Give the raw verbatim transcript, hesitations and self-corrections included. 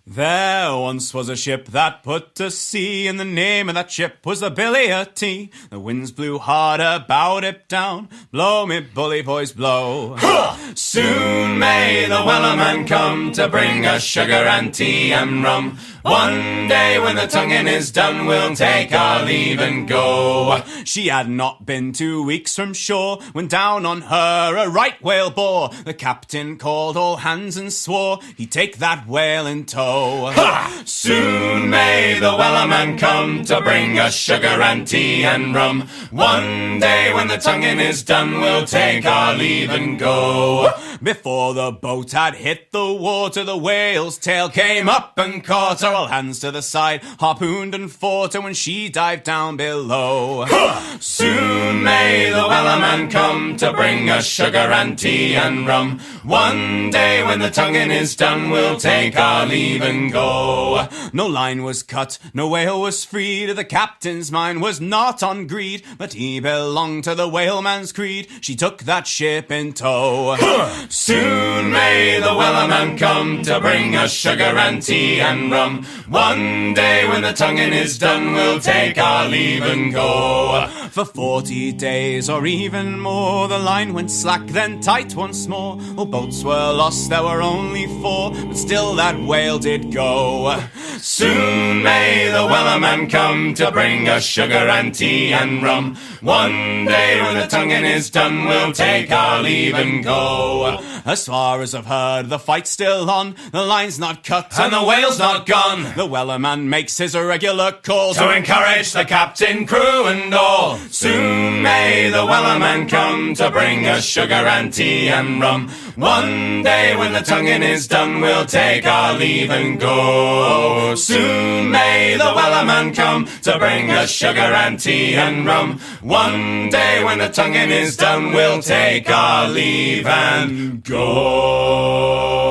There once was a ship that put to sea, and the name of that ship was the Billy o' Tea. The winds blew hard about it down, blow me bully boys blow. Soon may the Wellerman come to bring us sugar and tea and rum. One day when the tonguing is done, we'll take our leave and go. She had not been two weeks from shore when down on her a right whale bore. The captain called all hands and swore he'd take that whale in tow. Ha! Soon may the Wellerman come to bring us sugar and tea and rum. One day when the tonguing is done, we'll take our leave and go. Before the boat had hit the water, the whale's tail came up and caught her. All hands to the side, harpooned and fought her when she dived down below. Soon may the Wellerman come to bring us sugar and tea and rum. One day when the tonguing is done, we'll take our leave and go. No line was cut, no whale was freed. The captain's mind was not on greed, but he belonged to the whaleman's creed. She took that ship in tow. Soon may the Wellerman come to bring us sugar and tea and rum. One day when the tonguing is done, we'll take our leave and go. For forty days or even more, the line went slack, then tight once more. All boats were lost, there were only four, but still that whale did go. Soon may the Wellerman come to bring us sugar and tea and rum. One day when the tonguing is done, we'll take our leave and go. As far as I've heard, the fight's still on, the line's not cut and the whale's not gone. The Wellerman makes his regular call to encourage the captain, crew and all. Soon may the Wellerman come to bring us sugar and tea and rum. One day when the tonguing is done, we'll take our leave and go. Soon may the Wellerman come to bring us sugar and tea and rum. One day when the tonguing is done, we'll take our leave and go.